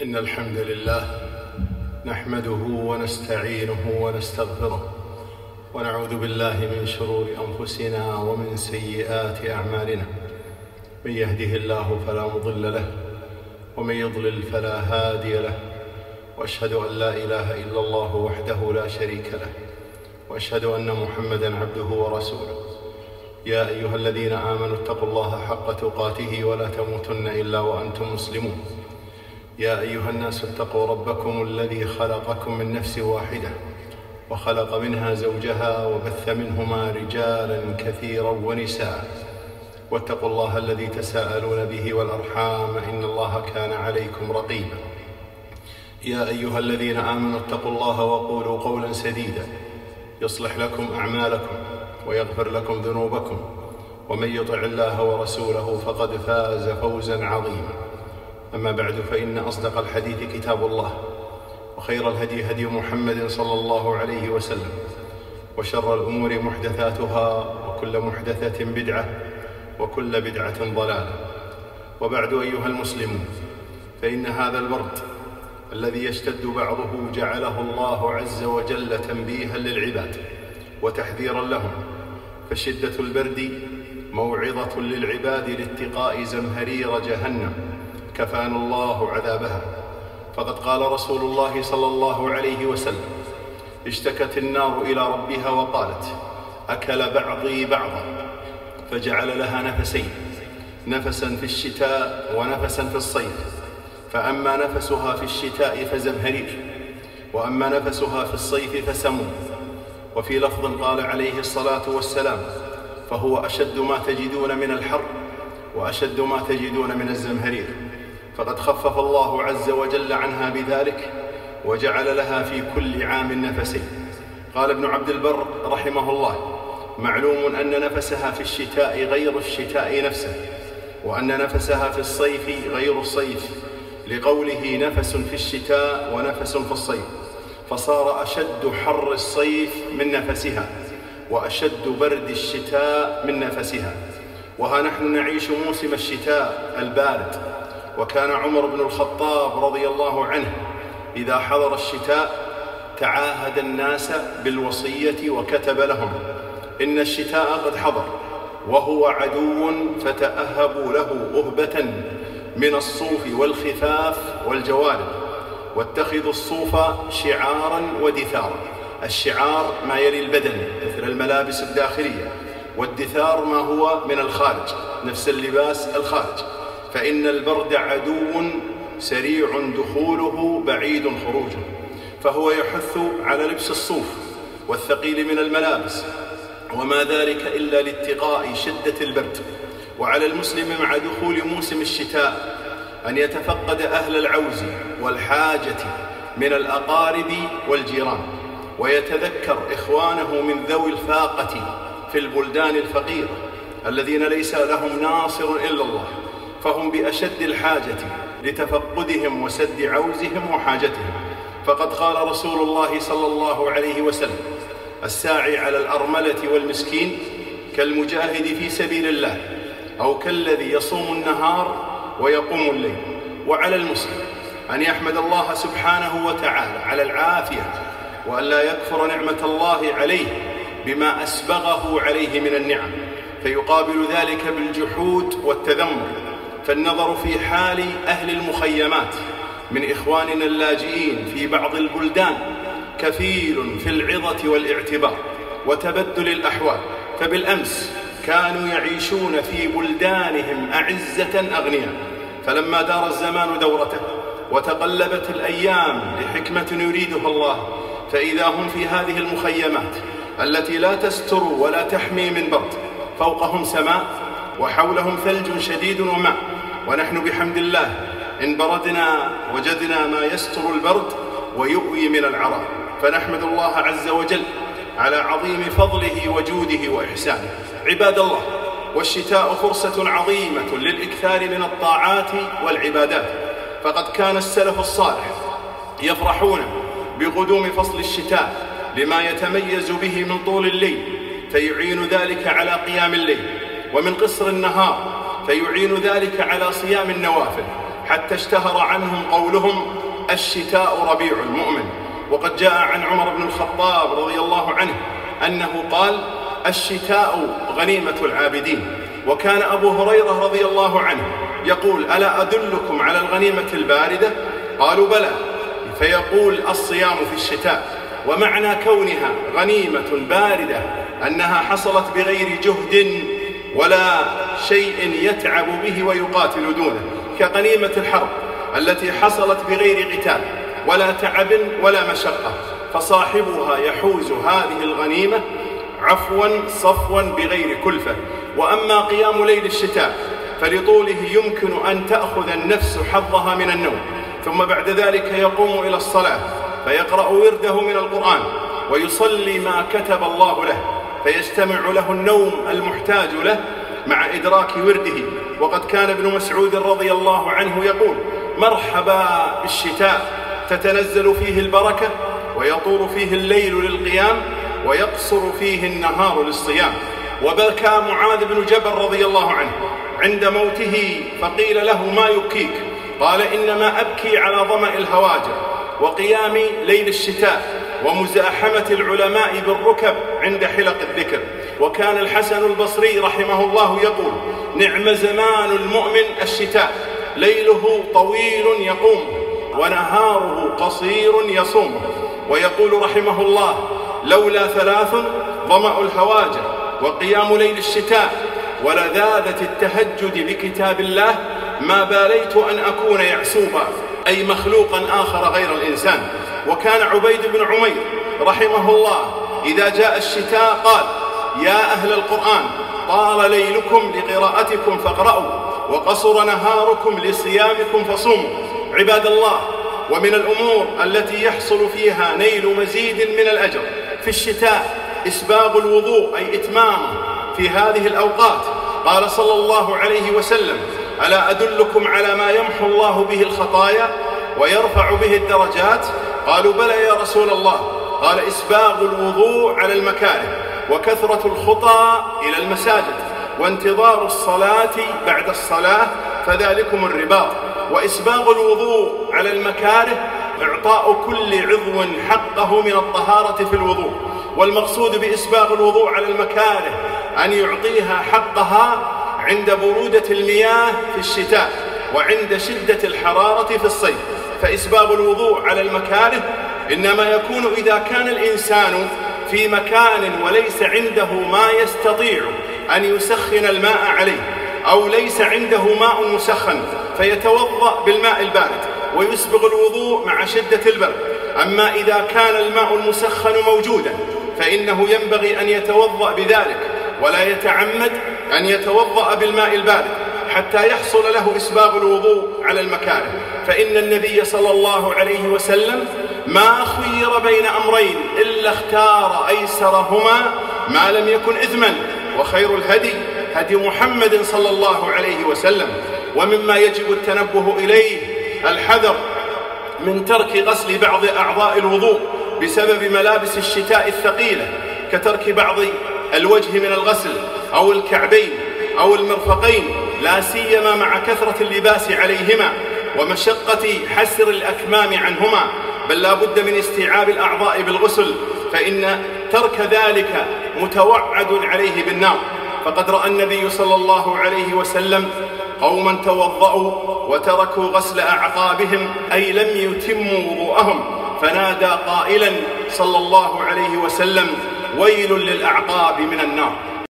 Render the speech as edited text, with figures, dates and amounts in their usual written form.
إن الحمد لله نحمده ونستعينه ونستغفره ونعوذ بالله من شرور أنفسنا ومن سيئات أعمالنا. من يهده الله فلا مضل له ومن يضلل فلا هادي له، وأشهد أن لا إله إلا الله وحده لا شريك له، وأشهد أن محمدًا عبده ورسوله. يا أيها الذين آمنوا اتقوا الله حق تقاته ولا تموتن إلا وأنتم مسلمون. يا أيها الناس اتقوا ربكم الذي خلقكم من نفس واحدة وخلق منها زوجها وبث منهما رجالا كثيرا ونساء، واتقوا الله الذي تساءلون به والأرحام إن الله كان عليكم رقيبا. يا أيها الذين آمنوا اتقوا الله وقولوا قولا سديدا يصلح لكم أعمالكم ويغفر لكم ذنوبكم، ومن يطع الله ورسوله فقد فاز فوزا عظيما. أما بعد، فإن أصدق الحديث كتاب الله، وخير الهدي هدي محمد صلى الله عليه وسلم، وشر الأمور محدثاتها، وكل محدثة بدعة، وكل بدعة ضلالة. وبعد أيها المسلمون، فإن هذا البرد الذي يشتد بعضه جعله الله عز وجل تنبيها للعباد وتحذيرا لهم، فشدة البرد موعظة للعباد لاتقاء زمهرير جهنم كفانا الله عذابها. فقد قال رسول الله صلى الله عليه وسلم: اشتكت النار إلى ربها وقالت: أكل بعضي بعضا، فجعل لها نفسين، نفسا في الشتاء ونفسا في الصيف، فأما نفسها في الشتاء فزمهرير، وأما نفسها في الصيف فسموم. وفي لفظ قال عليه الصلاة والسلام: فهو أشد ما تجدون من الحر وأشد ما تجدون من الزمهرير. فقد خفف الله عز وجل عنها بذلك وجعل لها في كل عام نفسين. قال ابن عبد البر رحمه الله: معلوم أن نفسها في الشتاء غير الشتاء نفسه، وأن نفسها في الصيف غير الصيف، لقوله نفس في الشتاء ونفس في الصيف، فصار أشد حر الصيف من نفسها وأشد برد الشتاء من نفسها. وها نحن نعيش موسم الشتاء البارد، وكان عمر بن الخطاب رضي الله عنه إذا حضر الشتاء تعاهد الناس بالوصية وكتب لهم: إن الشتاء قد حضر وهو عدو، فتأهبوا له أهبة من الصوف والخفاف والجوارب، واتخذوا الصوف شعارا ودثارا. الشعار ما يلي البدن مثل الملابس الداخلية، والدثار ما هو من الخارج نفس اللباس الخارج، فإن البرد عدو سريع دخوله بعيد خروجه، فهو يحث على لبس الصوف والثقيل من الملابس، وما ذلك إلا لاتقاء شدة البرد. وعلى المسلم مع دخول موسم الشتاء أن يتفقد أهل العوز والحاجة من الأقارب والجيران، ويتذكر إخوانه من ذوي الفاقة في البلدان الفقيرة الذين ليس لهم ناصر إلا الله، فهم بأشد الحاجة لتفقدهم وسد عوزهم وحاجتهم. فقد قال رسول الله صلى الله عليه وسلم: الساعي على الأرملة والمسكين كالمجاهد في سبيل الله، أو كالذي يصوم النهار ويقوم الليل. وعلى المسلم أن يحمد الله سبحانه وتعالى على العافية، وأن لا يكفر نعمة الله عليه بما أسبغه عليه من النعم، فيقابل ذلك بالجحود والتذمر. فالنظر في حال أهل المخيمات من إخواننا اللاجئين في بعض البلدان كفيل في العظة والاعتبار وتبدل الأحوال. فبالأمس كانوا يعيشون في بلدانهم أعزة أغنياء، فلما دار الزمان دورته وتقلبت الأيام لحكمة يريدها الله، فإذا هم في هذه المخيمات التي لا تستر ولا تحمي من برد، فوقهم سماء وحولهم ثلج شديد وماء، ونحن بحمد الله إن بردنا وجدنا ما يستر البرد ويؤوي من العرى. فنحمد الله عز وجل على عظيم فضله وجوده وإحسانه. عباد الله، والشتاء فرصة عظيمة للإكثار من الطاعات والعبادات، فقد كان السلف الصالح يفرحون بقدوم فصل الشتاء لما يتميز به من طول الليل، فيعين ذلك على قيام الليل، ومن قصر النهار، فيعين ذلك على صيام النوافل، حتى اشتهر عنهم قولهم: الشتاء ربيع المؤمن. وقد جاء عن عمر بن الخطاب رضي الله عنه أنه قال: الشتاء غنيمة العابدين. وكان أبو هريرة رضي الله عنه يقول: ألا أدلكم على الغنيمة الباردة؟ قالوا: بلى. فيقول: الصيام في الشتاء. ومعنى كونها غنيمة باردة أنها حصلت بغير جهد ولا شيء يتعب به ويقاتل دونه، كغنيمة الحرب التي حصلت بغير قتال ولا تعب ولا مشقة، فصاحبها يحوز هذه الغنيمة عفوا صفوا بغير كلفة. وأما قيام ليل الشتاء فلطوله يمكن أن تأخذ النفس حظها من النوم، ثم بعد ذلك يقوم إلى الصلاة فيقرأ ورده من القرآن ويصلي ما كتب الله له، فيجتمع له النوم المحتاج له مع إدراك ورده. وقد كان ابن مسعود رضي الله عنه يقول: مرحبا بالشتاء، تتنزل فيه البركة ويطول فيه الليل للقيام ويقصر فيه النهار للصيام. وبكى معاذ بن جبل رضي الله عنه عند موته فقيل له: ما يبكيك؟ قال: إنما أبكي على ظمأ الهواجر وقيام ليل الشتاء ومزاحمة العلماء بالركب عند حلق الذكر. وكان الحسن البصري رحمه الله يقول: نعم زمان المؤمن الشتاء، ليله طويل يقوم ونهاره قصير يصوم. ويقول رحمه الله: لولا ثلاث: ظمأ الهواجر وقيام ليل الشتاء ولذاذة التهجد بكتاب الله، ما باليت أن أكون يعسوبا، أي مخلوقا آخر غير الإنسان. وكان عبيد بن عمير رحمه الله إذا جاء الشتاء قال: يا أهل القرآن، طال ليلكم لقراءتكم فاقرأوا، وقصر نهاركم لصيامكم فصوموا. عباد الله، ومن الأمور التي يحصل فيها نيل مزيد من الأجر في الشتاء إسباغ الوضوء، أي إتمامه في هذه الأوقات. قال صلى الله عليه وسلم: ألا أدلكم على ما يمحو الله به الخطايا ويرفع به الدرجات؟ قالوا: بلى يا رسول الله. قال: إسباغ الوضوء على المكاره، وكثرة الخطى إلى المساجد، وانتظار الصلاة بعد الصلاة، فذلكم الرباط. وإسباغ الوضوء على المكاره إعطاء كل عضو حقه من الطهارة في الوضوء. والمقصود بإسباغ الوضوء على المكاره أن يعطيها حقها عند برودة المياه في الشتاء وعند شدة الحرارة في الصيف. فإسباغ الوضوء على المكاره إنما يكون إذا كان الإنسان في مكان وليس عنده ما يستطيع أن يسخن الماء عليه، أو ليس عنده ماء مسخن فيتوضأ بالماء البارد ويسبغ الوضوء مع شدة البرد. أما إذا كان الماء المسخن موجودا فإنه ينبغي أن يتوضأ بذلك ولا يتعمد أن يتوضأ بالماء البارد حتى يحصل له إسباغ الوضوء على المكاره. فإن النبي صلى الله عليه وسلم ما خير بين أمرين إلا اختار أيسرهما ما لم يكن إثما، وخير الهدي هدي محمد صلى الله عليه وسلم. ومما يجب التنبه إليه الحذر من ترك غسل بعض أعضاء الوضوء بسبب ملابس الشتاء الثقيلة، كترك بعض الوجه من الغسل أو الكعبين أو المرفقين، لا سيما مع كثرة اللباس عليهما ومشقة حسر الأكمام عنهما، بل لا بد من استيعاب الأعضاء بالغسل، فإن ترك ذلك متوعد عليه بالنار. فقد رأى النبي صلى الله عليه وسلم قوما توضأوا وتركوا غسل أعقابهم، أي لم يتموا وضوءهم، فنادى قائلا صلى الله عليه وسلم: ويل للأعقاب من النار.